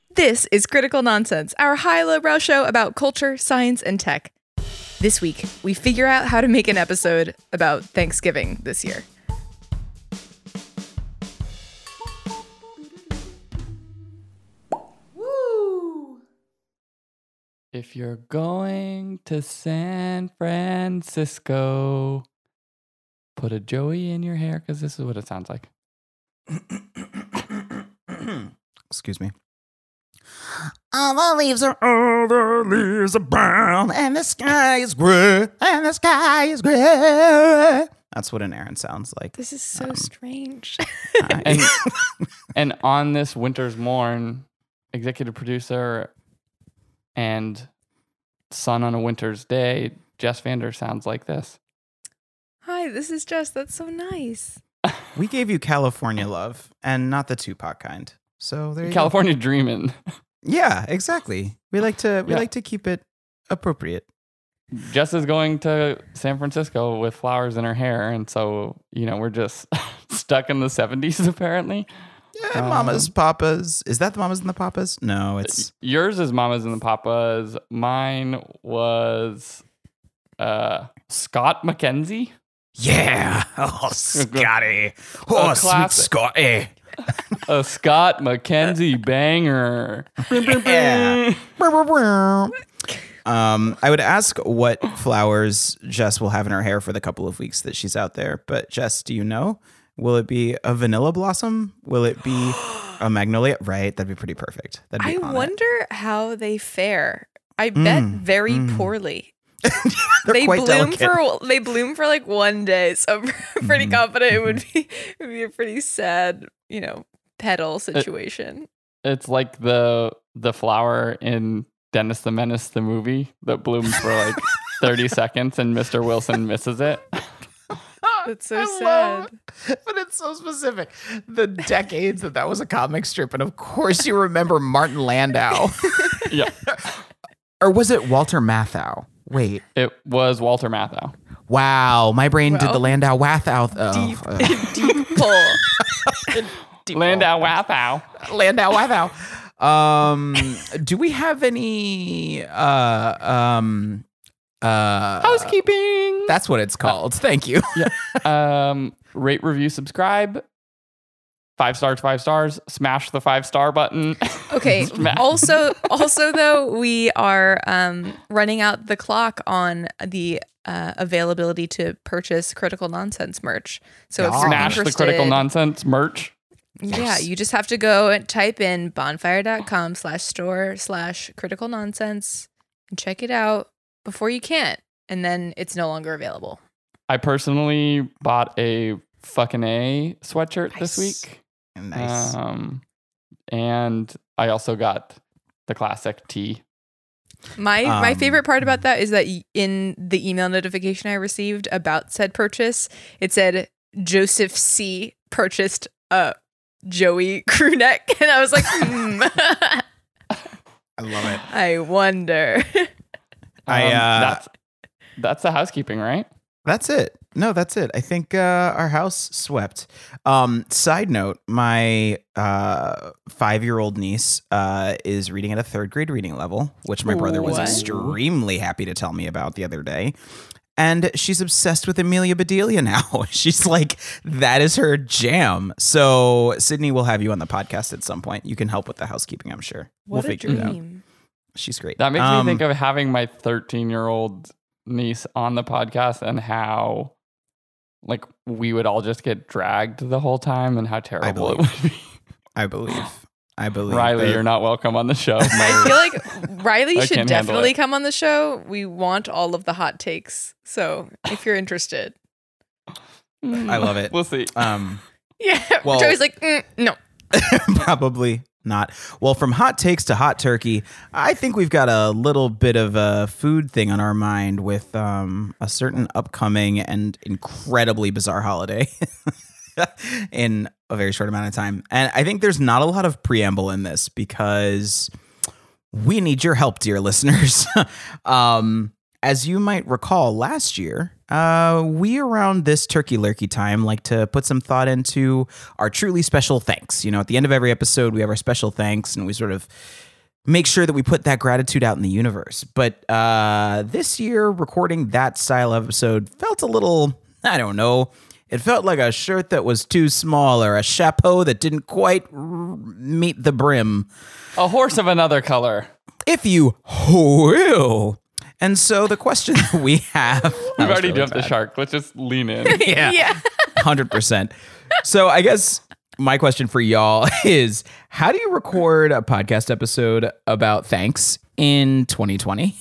This is Critical Nonsense, our high-lowbrow show about culture, science, and tech. This week, we figure out how to make an episode about Thanksgiving this year. Woo! If you're going to San Francisco, put a Joey in your hair, because this is what it sounds like. Excuse me. All the leaves are brown, and the sky is gray, and the sky is gray. That's what an Aaron sounds like. This is so strange. And on this winter's morn, executive producer and sun on a winter's day, Jess Vander sounds like this. Hi, this is Jess. That's so nice. We gave you California love, and not the Tupac kind. So there you California dreamin'. go. Yeah, exactly. We like to keep it appropriate. Jess is going to San Francisco with flowers in her hair, and so, we're just stuck in the 70s, apparently. Yeah, Mamas, Papas. Is that the Mamas and the Papas? No, it's... Yours is Mamas and the Papas. Mine was Scott McKenzie. Yeah. Oh, Scotty. Oh, sweet classic. Scotty. A Scott McKenzie banger. Yeah. I would ask what flowers Jess will have in her hair for the couple of weeks that she's out there. But Jess, do you know? Will it be a vanilla blossom? Will it be a magnolia? Right. That'd be pretty perfect. I wonder how they fare. I bet very poorly. They bloom for like one day, so I'm pretty confident it would be a pretty sad, petal situation. It's like the flower in Dennis the Menace, the movie, that blooms for like 30 seconds and Mr. Wilson misses it. That's so sad. But it's so specific. The decades that was a comic strip, and of course you remember Martin Landau. Yeah. Or was it Walter Matthau? Wait. It was Walter Matthau. Wow, my brain did the Landau Wathau. Deep pull. Landau Wathau. Landau Wathau. Do we have any Housekeeping? That's what it's called. Thank you. Yeah. Rate, review, subscribe. 5 stars, 5 stars. Smash the 5-star button. Okay. Also, though, we are running out the clock on the availability to purchase Critical Nonsense merch. So if you're Smash interested, the Critical Nonsense merch. Yeah, you just have to go and type in bonfire.com/store/critical nonsense and check it out before you can't. And then it's no longer available. I personally bought a fucking A sweatshirt this week. Nice. And I also got the classic tee. My favorite part about that is that in the email notification I received about said purchase, it said Joseph C. purchased a Joey crew neck, and I was like, I love it. I wonder. That's the housekeeping, right? That's it. No, that's it. I think our house swept. Side note, my 5-year-old niece is reading at a 3rd grade reading level, which my brother was extremely happy to tell me about the other day. And she's obsessed with Amelia Bedelia now. She's like, that is her jam. So Sydney will have you on the podcast at some point. You can help with the housekeeping, I'm sure. We'll figure it out. She's great. That makes me think of having my 13-year-old niece on the podcast and how like we would all just get dragged the whole time and how terrible it would be. I believe. Riley, you're not welcome on the show. I feel like Riley should definitely come on the show. We want all of the hot takes. So if you're interested. I love it. We'll see. Yeah. Well, Joey's like, no. Probably not. Well, from hot takes to hot turkey, I think we've got a little bit of a food thing on our mind with a certain upcoming and incredibly bizarre holiday in a very short amount of time. And I think there's not a lot of preamble in this because we need your help, dear listeners. As you might recall, last year We around this turkey lurkey time like to put some thought into our truly special thanks. You know, at the end of every episode, we have our special thanks, and we sort of make sure that we put that gratitude out in the universe. But this year, recording that style episode felt a little, I don't know. It felt like a shirt that was too small or a chapeau that didn't quite meet the brim. A horse of another color. If you will. And so the question that we have... We've already jumped the shark. Let's just lean in. Yeah. 100%. So I guess my question for y'all is, how do you record a podcast episode about thanks in 2020?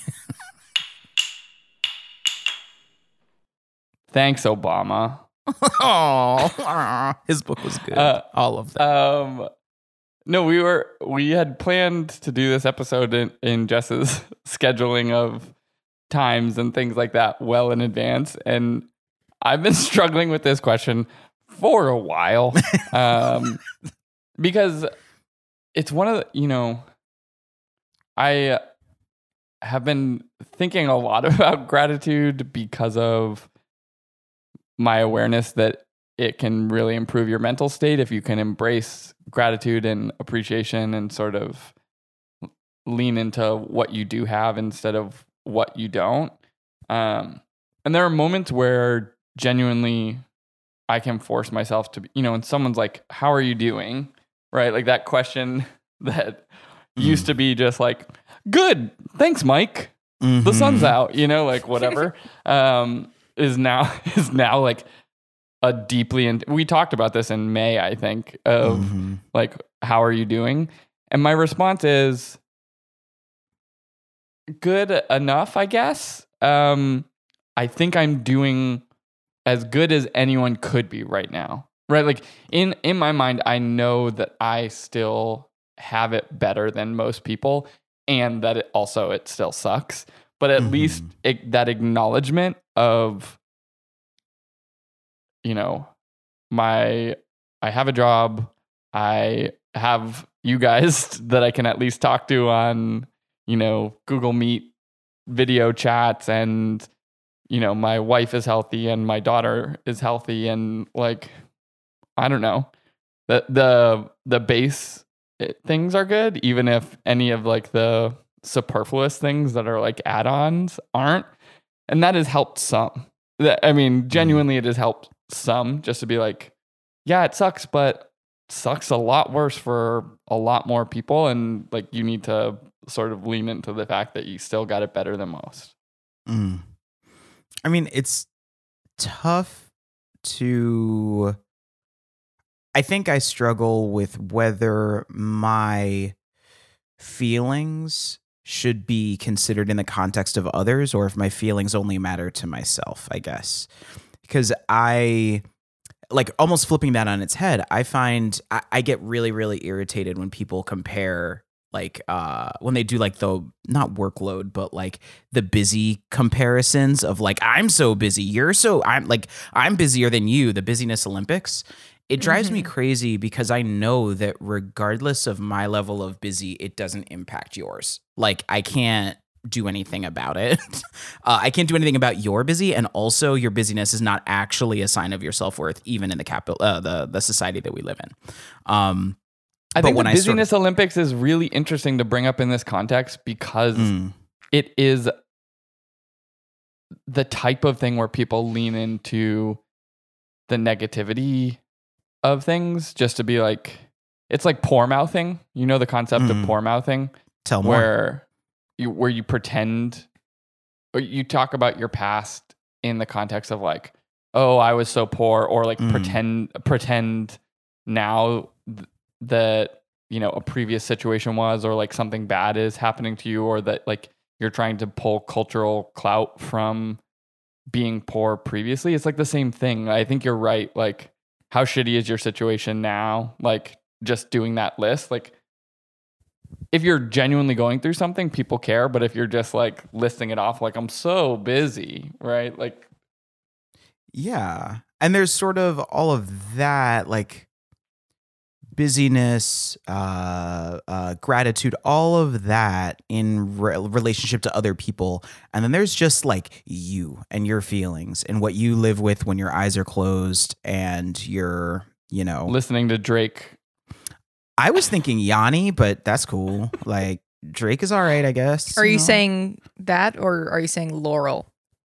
Thanks, Obama. Oh, his book was good. All of that. No, we had planned to do this episode in Jess's scheduling of times and things like that well in advance, and I've been struggling with this question for a while, because it's one of the, I have been thinking a lot about gratitude because of my awareness that it can really improve your mental state if you can embrace gratitude and appreciation and sort of lean into what you do have instead of what you don't. And there are moments where genuinely I can force myself to be, and someone's like, how are you doing? Right? Like that question that used to be just like, good, thanks, Mike. The sun's out, like whatever. Is now like a deeply, we talked about this in May, I think, of like, how are you doing? And my response is good enough, I guess. I think I'm doing as good as anyone could be right now, right? Like in my mind, I know that I still have it better than most people, and that it still sucks. But at least that acknowledgement of, I have a job, I have you guys that I can at least talk to on, Google Meet video chats, and, my wife is healthy and my daughter is healthy, and like, I don't know, the base things are good, even if any of like the superfluous things that are like add-ons aren't. And that has helped some. Genuinely it has helped some, just to be like, yeah, it sucks, but it sucks a lot worse for a lot more people, and like you need to sort of lean into the fact that you still got it better than most. It's tough to... I think I struggle with whether my feelings should be considered in the context of others, or if my feelings only matter to myself, I guess. Because I, like, almost flipping that on its head, I find I get really, really irritated when people compare, like, when they do, like, the, not workload, but, like, the busy comparisons of, like, I'm so busy, I'm busier than you, the busyness Olympics. It drives me crazy because I know that regardless of my level of busy, it doesn't impact yours. Like, I can't do anything about it. I can't do anything about your busy, and also your busyness is not actually a sign of your self-worth, even in the society that we live in. I think the busyness Olympics is really interesting to bring up in this context because it is the type of thing where people lean into the negativity of things just to be like, it's like poor mouthing. The concept of poor mouthing? Tell more. Where you pretend, or you talk about your past in the context of like, oh, I was so poor, or like pretend now that, a previous situation was, or like something bad is happening to you, or that like you're trying to pull cultural clout from being poor previously. It's like the same thing. I think you're right. Like, how shitty is your situation now? Like, just doing that list. Like, if you're genuinely going through something, people care. But if you're just like listing it off, like, I'm so busy, right? Like, yeah. And there's sort of all of that, like, busyness, gratitude, all of that in relationship to other people. And then there's just like you and your feelings and what you live with when your eyes are closed and you're, listening to Drake. I was thinking Yanni, but that's cool. Like Drake is all right, I guess. Are you saying that, or are you saying Laurel?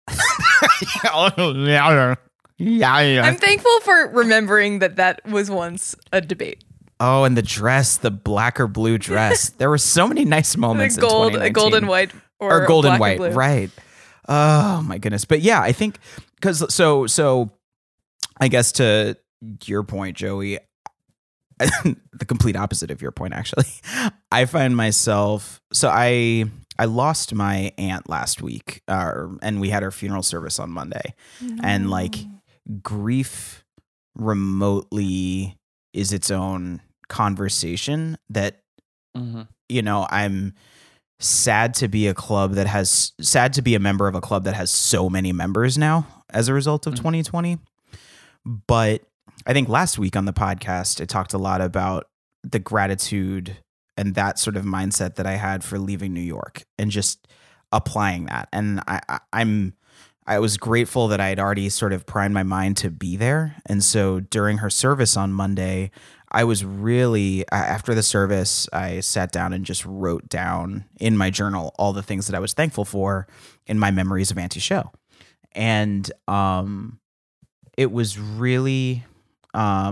Yeah. I'm thankful for remembering that was once a debate. Oh, and the dress, the black or blue dress. There were so many nice moments in 2019. Gold and white, or gold and white, right? Oh my goodness! But yeah, I think because so I guess to your point, Joey, the complete opposite of your point, actually. I find myself I lost my aunt last week, and we had her funeral service on Monday, and like grief remotely is its own conversation that I'm sad to be a member of a club that has so many members now as a result of 2020. But I think last week on the podcast I talked a lot about the gratitude and that sort of mindset that I had for leaving New York and just applying that. And I was grateful that I had already sort of primed my mind to be there. And so during her service on Monday, I was really, after the service, I sat down and just wrote down in my journal all the things that I was thankful for in my memories of Auntie Show. And it was really, I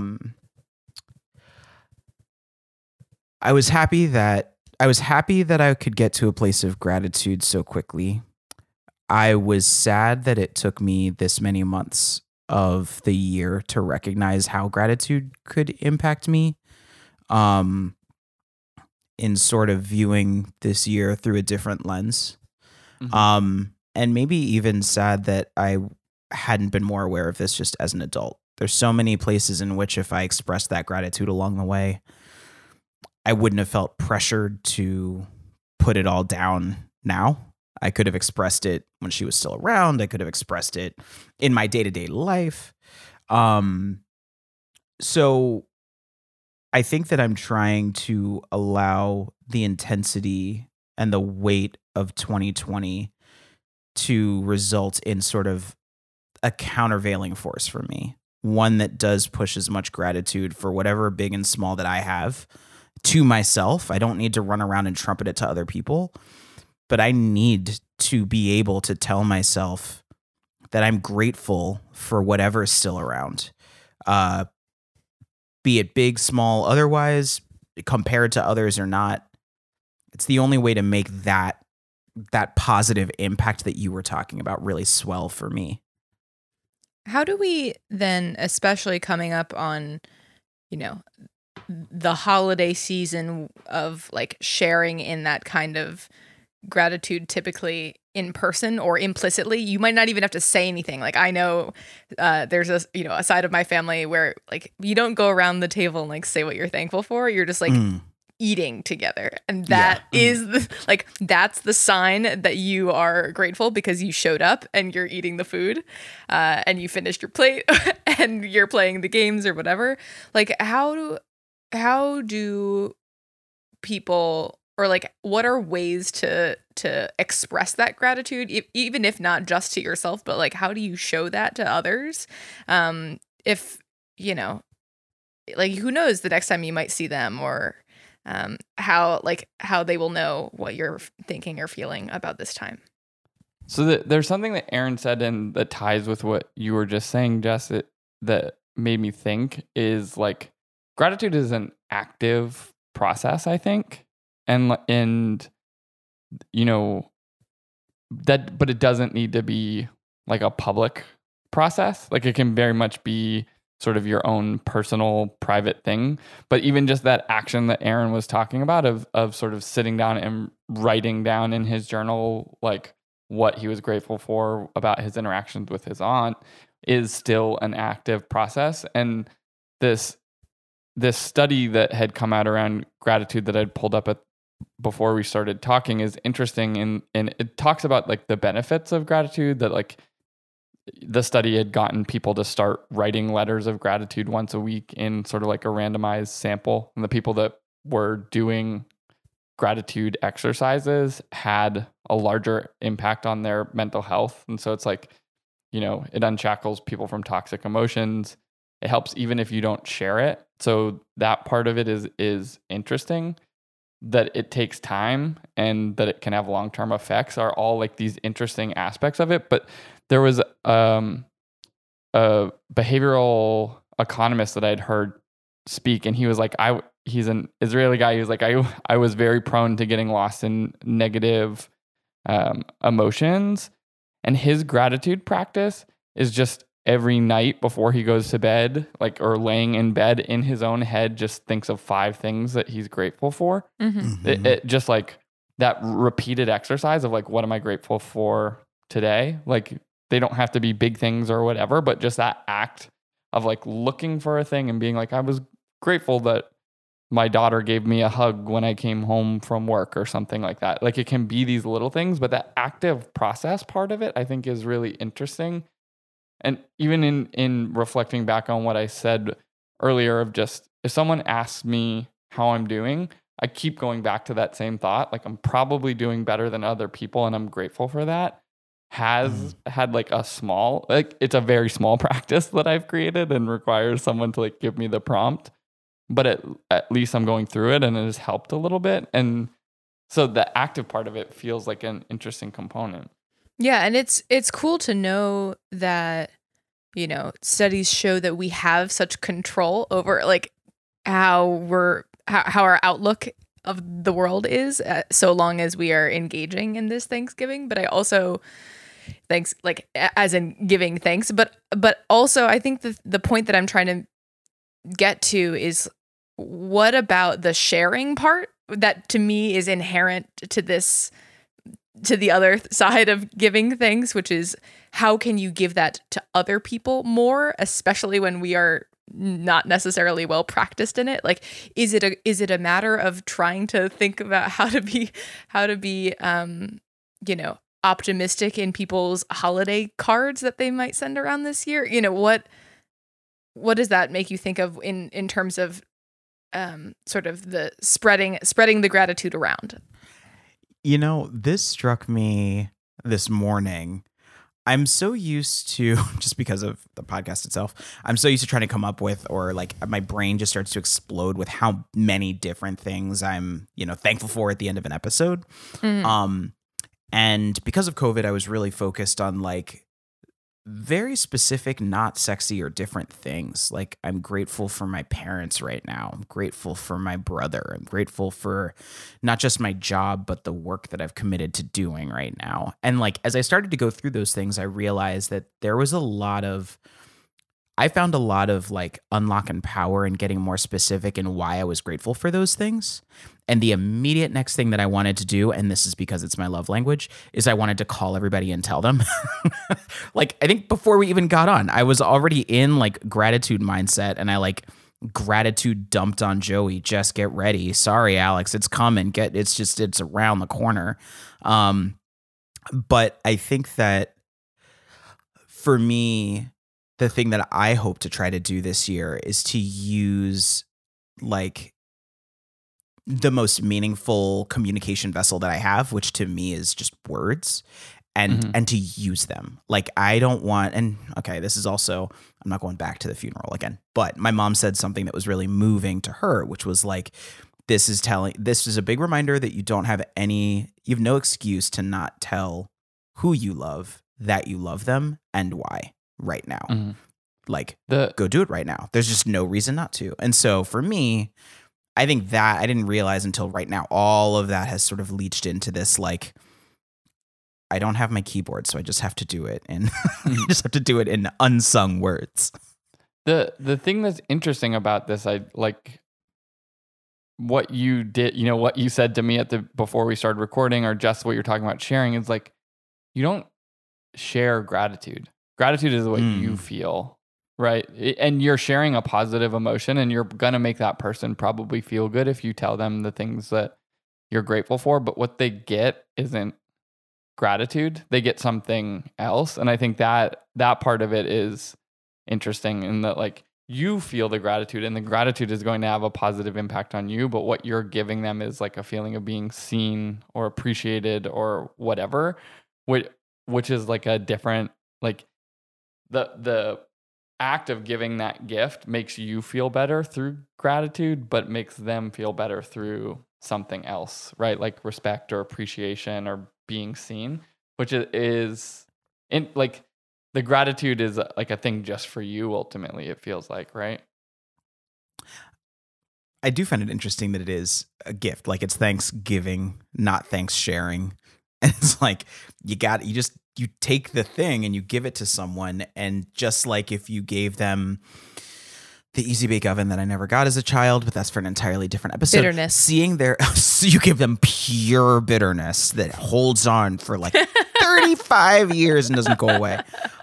was happy that I could get to a place of gratitude so quickly. I was sad that it took me this many months of the year to recognize how gratitude could impact me, in sort of viewing this year through a different lens. And maybe even sad that I hadn't been more aware of this just as an adult. There's so many places in which if I expressed that gratitude along the way, I wouldn't have felt pressured to put it all down now. I could have expressed it when she was still around. I could have expressed it in my day-to-day life. So I think that I'm trying to allow the intensity and the weight of 2020 to result in sort of a countervailing force for me. One that does push as much gratitude for whatever big and small that I have to myself. I don't need to run around and trumpet it to other people. But I need to be able to tell myself that I'm grateful for whatever is still around, be it big, small, otherwise, compared to others or not. It's the only way to make that positive impact that you were talking about really swell for me. How do we then, especially coming up on, the holiday season of like sharing in that kind of gratitude, typically in person or implicitly, you might not even have to say anything. Like I know there's a side of my family where like you don't go around the table and like say what you're thankful for. You're just like eating together, and that is that's the sign that you are grateful because you showed up and you're eating the food and you finished your plate and you're playing the games or whatever. Like how do people, or like what are ways to express that gratitude, even if not just to yourself, but like how do you show that to others? If like who knows, the next time you might see them, or how they will know what you're thinking or feeling about this time. So there's something that Aaron said and that ties with what you were just saying, Jess, that made me think is like gratitude is an active process, I think. And that, but it doesn't need to be like a public process. Like it can very much be sort of your own personal, private thing. But even just that action that Aaron was talking about of sort of sitting down and writing down in his journal, like what he was grateful for about his interactions with his aunt, is still an active process. And this study that had come out around gratitude that I'd pulled up before we started talking is interesting, and it talks about like the benefits of gratitude, that like the study had gotten people to start writing letters of gratitude once a week in sort of like a randomized sample. And the people that were doing gratitude exercises had a larger impact on their mental health. And so it's like, you know, it unshackles people from toxic emotions. It helps even if you don't share it. So that part of it is interesting. That it takes time and that it can have long-term effects are all like these interesting aspects of it. But there was a behavioral economist that I'd heard speak, and he was like, he's an Israeli guy. He was like, I was very prone to getting lost in negative emotions. And his gratitude practice is just every night before he goes to bed, like, or laying in bed in his own head, just thinks of 5 things that he's grateful for. It just like that repeated exercise of like, what am I grateful for today? Like, they don't have to be big things or whatever, but just that act of like looking for a thing and being like, I was grateful that my daughter gave me a hug when I came home from work or something like that. Like, it can be these little things, but that active process part of it, I think, is really interesting. And even in reflecting back on what I said earlier of just, if someone asks me how I'm doing, I keep going back to that same thought. Like, I'm probably doing better than other people, and I'm grateful for that. Has had like a small, like, it's a very small practice that I've created and requires someone to like give me the prompt. But at least I'm going through it, and it has helped a little bit. And so the active part of it feels like an interesting component. Yeah, and it's cool to know that, you know, studies show that we have such control over like how our outlook of the world is, so long as we are engaging in this Thanksgiving. But I also as in giving thanks, but also I think the point that I'm trying to get to is, what about the sharing part that to me is inherent to this, to the other side of giving thanks, which is, how can you give that to other people more, especially when we are not necessarily well practiced in it? Like, is it a matter of trying to think about how to be you know, optimistic in people's holiday cards that they might send around this year? You know, what does that make you think of in terms of sort of the spreading the gratitude around? You know, this struck me this morning. I'm so used to, just because of the podcast itself, I'm so used to trying to come up with, or like my brain just starts to explode with how many different things I'm, you know, thankful for at the end of an episode. And because of COVID, I was really focused on like very specific, not sexy or different things. Like, I'm grateful for my parents right now. I'm grateful for my brother. I'm grateful for not just my job, but the work that I've committed to doing right now. And like, as I started to go through those things, I realized that I found a lot of like unlocking power and getting more specific in why I was grateful for those things. And the immediate next thing that I wanted to do, and this is because it's my love language, is I wanted to call everybody and tell them. Like, I think before we even got on, I was already in like gratitude mindset, and I like gratitude dumped on Joey. Just get ready. Sorry, Alex, it's coming. It's around the corner. But I think that for me, the thing that I hope to try to do this year is to use like the most meaningful communication vessel that I have, which to me is just words, and to use them. Like, I don't want, and okay, this is also, I'm not going back to the funeral again, but my mom said something that was really moving to her, which was like, this is a big reminder that you have no excuse to not tell who you love that you love them and why right now. Like, go do it right now. There's just no reason not to. And so for me, I think that I didn't realize until right now, all of that has sort of leached into this, like, I don't have my keyboard, so I just have to do it in in unsung words. The thing that's interesting about this, I like what you did, you know, what you said to me before we started recording, or just what you're talking about sharing, is like, you don't share gratitude. Gratitude is what you feel. Right. And you're sharing a positive emotion, and you're going to make that person probably feel good if you tell them the things that you're grateful for. But what they get isn't gratitude. They get something else. And I think that part of it is interesting in that like you feel the gratitude and the gratitude is going to have a positive impact on you, but what you're giving them is like a feeling of being seen or appreciated or whatever, which is like a different, like the act of giving that gift makes you feel better through gratitude, but makes them feel better through something else, right? Like respect or appreciation or being seen, which is in like the gratitude is like a thing just for you. Ultimately, it feels like, right? I do find it interesting that it is a gift. Like it's Thanksgiving, not thanks sharing. And it's like, you take the thing and you give it to someone. And just like if you gave them the Easy Bake Oven that I never got as a child, but that's for an entirely different episode. Bitterness. Seeing you give them pure bitterness that holds on for like 35 years and doesn't go away.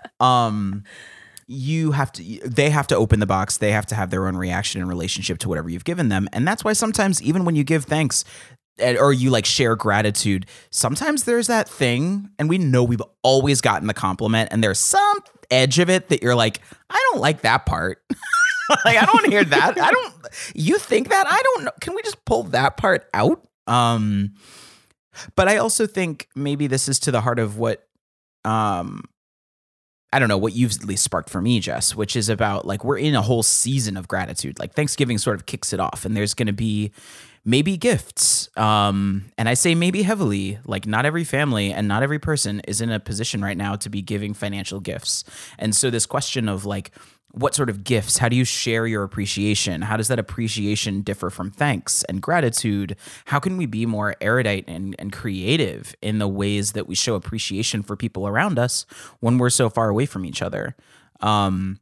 They have to open the box. They have to have their own reaction in relationship to whatever you've given them. And that's why sometimes even when you give thanks or you like share gratitude, sometimes there's that thing, and we know we've always gotten the compliment and there's some edge of it that you're like, I don't like that part. Like, I don't want to hear that. You think that? I don't know. Can we just pull that part out? But I also think maybe this is to the heart of what, I don't know, what you've at least sparked for me, Jess, which is about like, we're in a whole season of gratitude. Like Thanksgiving sort of kicks it off, and there's going to be maybe gifts. And I say maybe heavily, like not every family and not every person is in a position right now to be giving financial gifts. And so this question of like, what sort of gifts? How do you share your appreciation? How does that appreciation differ from thanks and gratitude? How can we be more erudite and creative in the ways that we show appreciation for people around us when we're so far away from each other? And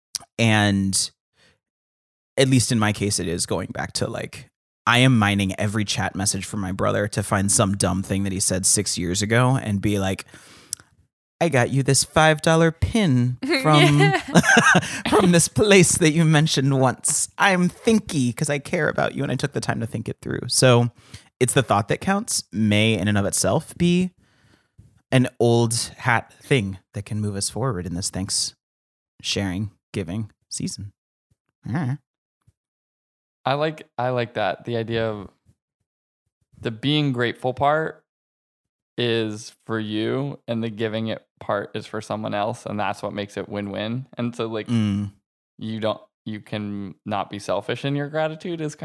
at least in my case, it is going back to like, I am mining every chat message from my brother to find some dumb thing that he said 6 years ago and be like, I got you this $5 pin from from this place that you mentioned once. I'm thinky because I care about you and I took the time to think it through. So it's the thought that counts, may in and of itself be an old hat thing that can move us forward in this thanks sharing, giving season. I like that. The idea of the being grateful part is for you and the giving it part is for someone else, and that's what makes it win-win. And so like you can not be selfish in your gratitude is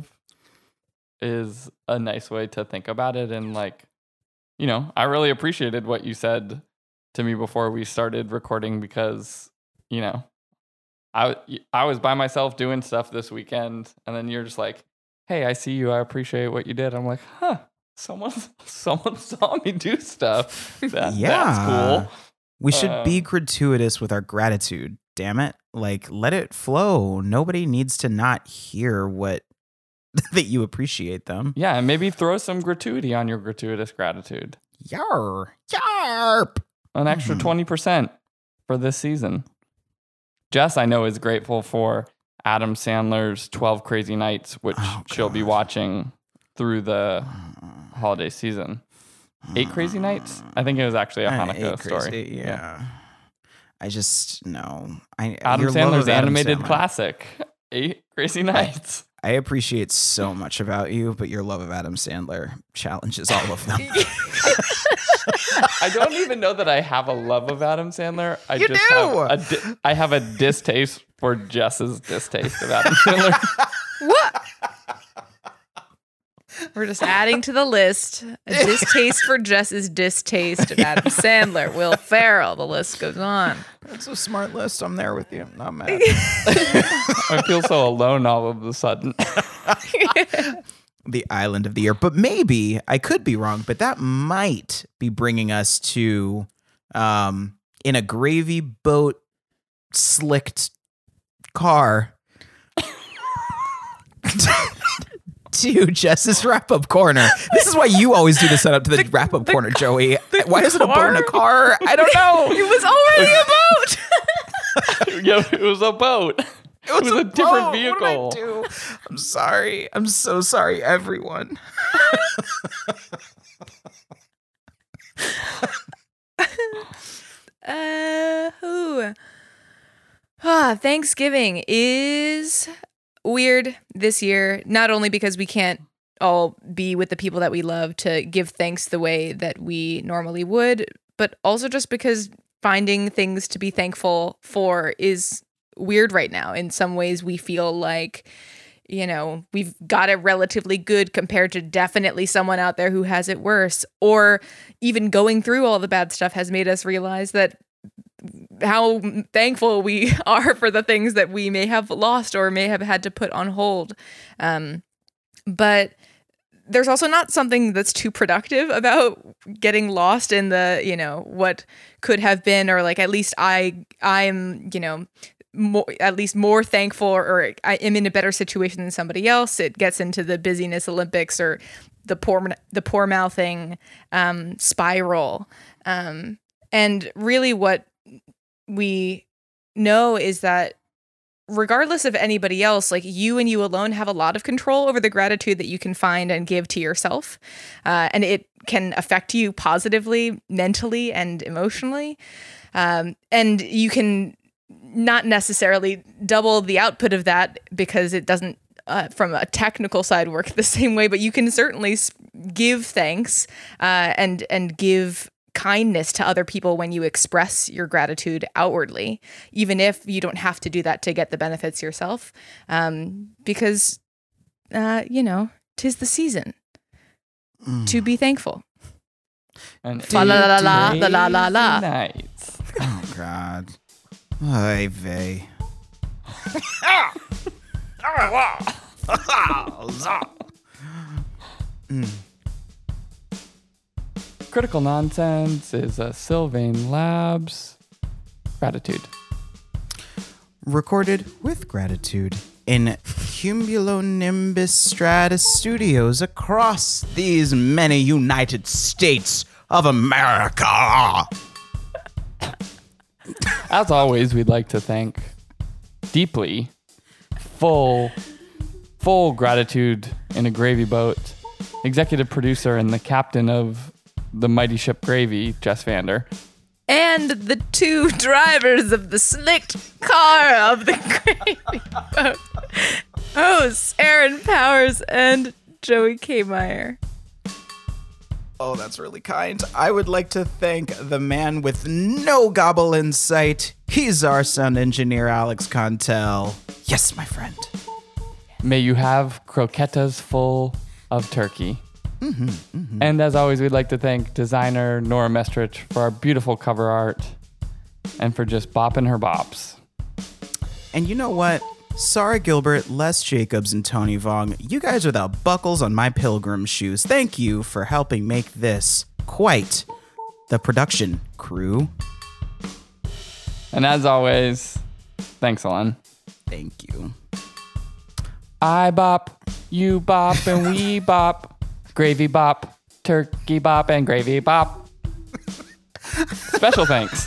a nice way to think about it. And like, you know, I really appreciated what you said to me before we started recording because, you know, I was by myself doing stuff this weekend, and then you're just like, hey, I see you, I appreciate what you did. I'm like, huh. Someone saw me do stuff. That's cool. We should be gratuitous with our gratitude. Damn it. Like, let it flow. Nobody needs to not hear what that you appreciate them. Yeah, and maybe throw some gratuity on your gratuitous gratitude. Yarp. An extra 20% for this season. Jess, I know, is grateful for Adam Sandler's 12 Crazy Nights, which she'll be watching through the holiday season. 8 Crazy Nights? I think it was actually a Hanukkah story. Yeah. I just no. Adam Sandler's animated classic, 8 Crazy Nights. I appreciate so much about you, but your love of Adam Sandler challenges all of them. I don't even know that I have a love of Adam Sandler. I have a distaste for Jess's distaste of Adam Sandler. What? We're just adding to the list. A distaste for Jess's distaste of Adam Sandler, Will Ferrell. The list goes on. It's a smart list. I'm there with you. I'm not mad. I feel so alone all of a sudden. The island of the year. But maybe, I could be wrong, but that might be bringing us to, in a gravy boat slicked car, to Jess's wrap-up corner. This is why you always do the setup to the wrap-up corner, Joey. Why is it a boat in a car? I don't know. It was already a boat. Yeah, it was a boat. It was a different vehicle. What did I do? I'm sorry. I'm so sorry, everyone. Thanksgiving is weird this year, not only because we can't all be with the people that we love to give thanks the way that we normally would, but also just because finding things to be thankful for is weird right now. In some ways, we feel like, you know, we've got it relatively good compared to definitely someone out there who has it worse. Or even going through all the bad stuff has made us realize that how thankful we are for the things that we may have lost or may have had to put on hold. But there's also not something that's too productive about getting lost in the, you know, what could have been, or like, at least I'm, you know, more thankful, or I am in a better situation than somebody else. It gets into the busyness Olympics or the poor mouthing spiral. And really what we know is that regardless of anybody else, like, you and you alone have a lot of control over the gratitude that you can find and give to yourself. And it can affect you positively, mentally, and emotionally. And you can not necessarily double the output of that because it doesn't, from a technical side, work the same way, but you can certainly give thanks and give kindness to other people when you express your gratitude outwardly, even if you don't have to do that to get the benefits yourself. Because, you know, 'tis the season to be thankful. And Fa la la la la la la la. Nights. Oh, God. Ay vey. Critical Nonsense is a Sylvain Labs gratitude. Recorded with gratitude in cumulonimbus stratus studios across these many United States of America. As always, we'd like to thank deeply, full gratitude in a gravy boat, executive producer and the captain of the mighty ship Gravy, Jess Vander. And the two drivers of the slicked car of the gravy boat, hosts Aaron Powers and Joey K. Meyer. Oh, that's really kind. I would like to thank the man with no gobble in sight. He's our sound engineer, Alex Contel. Yes, my friend. May you have croquetas full of turkey. And as always, we'd like to thank designer Nora Mestrich for our beautiful cover art and for just bopping her bops. And you know what? Sarah Gilbert, Les Jacobs, and Tony Vaughn, you guys are the buckles on my pilgrim shoes. Thank you for helping make this quite the production crew. And as always, thanks, Ellen. Thank you. I bop, you bop, and we bop. Gravy bop, turkey bop, and gravy bop. Special thanks.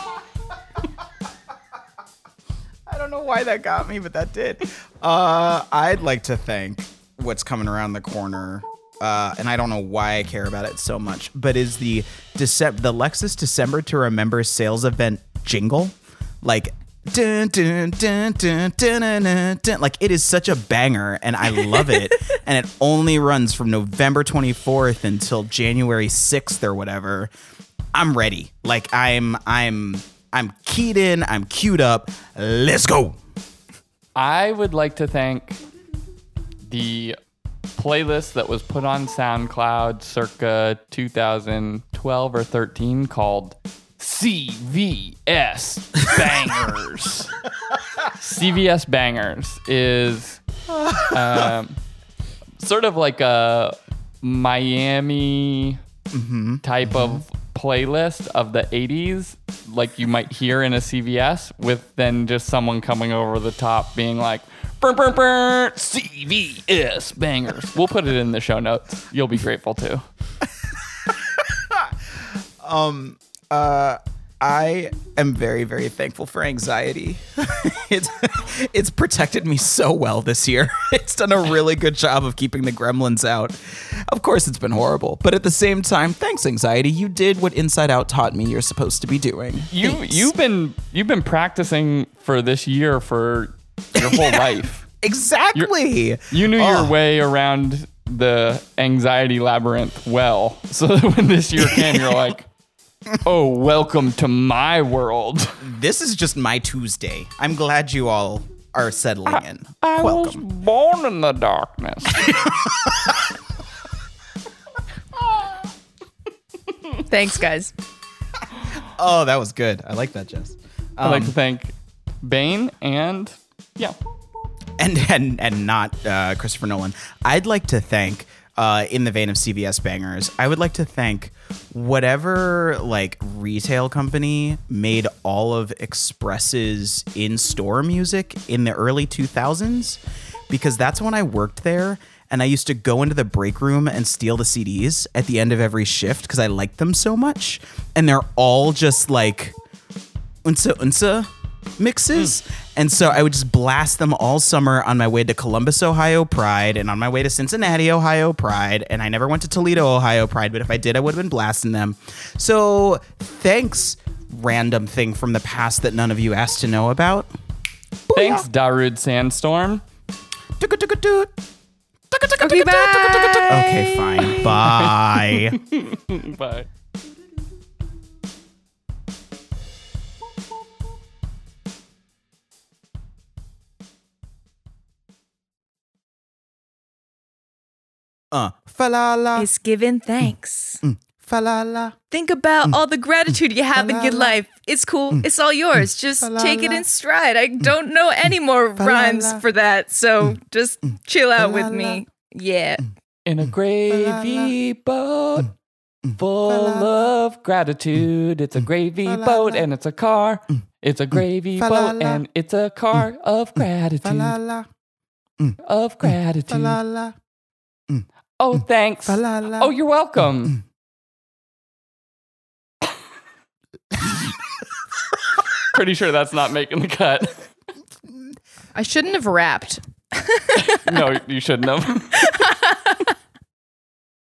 I don't know why that got me, but that did. I'd like to thank what's coming around the corner, and I don't know why I care about it so much, but is the Lexus December to Remember sales event jingle. Like, dun, dun, dun, dun, dun, dun, dun, dun. Like, it is such a banger, and I love it. And it only runs from November 24th until January 6th or whatever. I'm ready. Like, I'm keyed in. I'm queued up. Let's go. I would like to thank the playlist that was put on SoundCloud circa 2012 or 13 called CVS Bangers. CVS Bangers is sort of like a Miami type of playlist of the 80s, like you might hear in a CVS, with then just someone coming over the top being like, burr, burr, burr, CVS Bangers. We'll put it in the show notes. You'll be grateful too. I am very, very thankful for anxiety. It's protected me so well this year. It's done a really good job of keeping the gremlins out. Of course, it's been horrible, but at the same time, thanks, anxiety. You did what Inside Out taught me you're supposed to be doing. You've been practicing for this year for your whole life. Exactly. You knew your way around the anxiety labyrinth well, so that when this year came, you're like, oh, welcome to my world. This is just my Tuesday. I'm glad you all are settling in. I Welcome. was born in the darkness. Thanks, guys. Oh, that was good. I like that, Jess. I'd like to thank Bane and and not Christopher Nolan. I'd like to thank, in the vein of CVS bangers, I would like to thank whatever like retail company made all of Express's in-store music in the early 2000s, because that's when I worked there. And I used to go into the break room and steal the CDs at the end of every shift because I liked them so much. And they're all just like unsa mixes. And so I would just blast them all summer on my way to Columbus, Ohio Pride, and on my way to Cincinnati, Ohio Pride. And I never went to Toledo, Ohio Pride, but if I did, I would have been blasting them. So thanks, random thing from the past that none of you asked to know about. thanks, Darude Sandstorm. Okay, bye. Okay, fine. Bye. Bye. Fa-la-la. It's giving thanks. Fa-la-la. Think about all the gratitude you have in your life. It's cool. It's all yours. Just take it in stride. I don't know any more rhymes for that, so just chill out with me. Yeah. In a gravy boat full of gratitude. It's a gravy boat and it's a car. It's a gravy boat and it's a car of gratitude. Fa-la-la. Of gratitude. Fa-la-la. Oh, thanks. Fa-la-la. Oh, you're welcome. Pretty sure that's not making the cut. I shouldn't have rapped. No, you shouldn't have.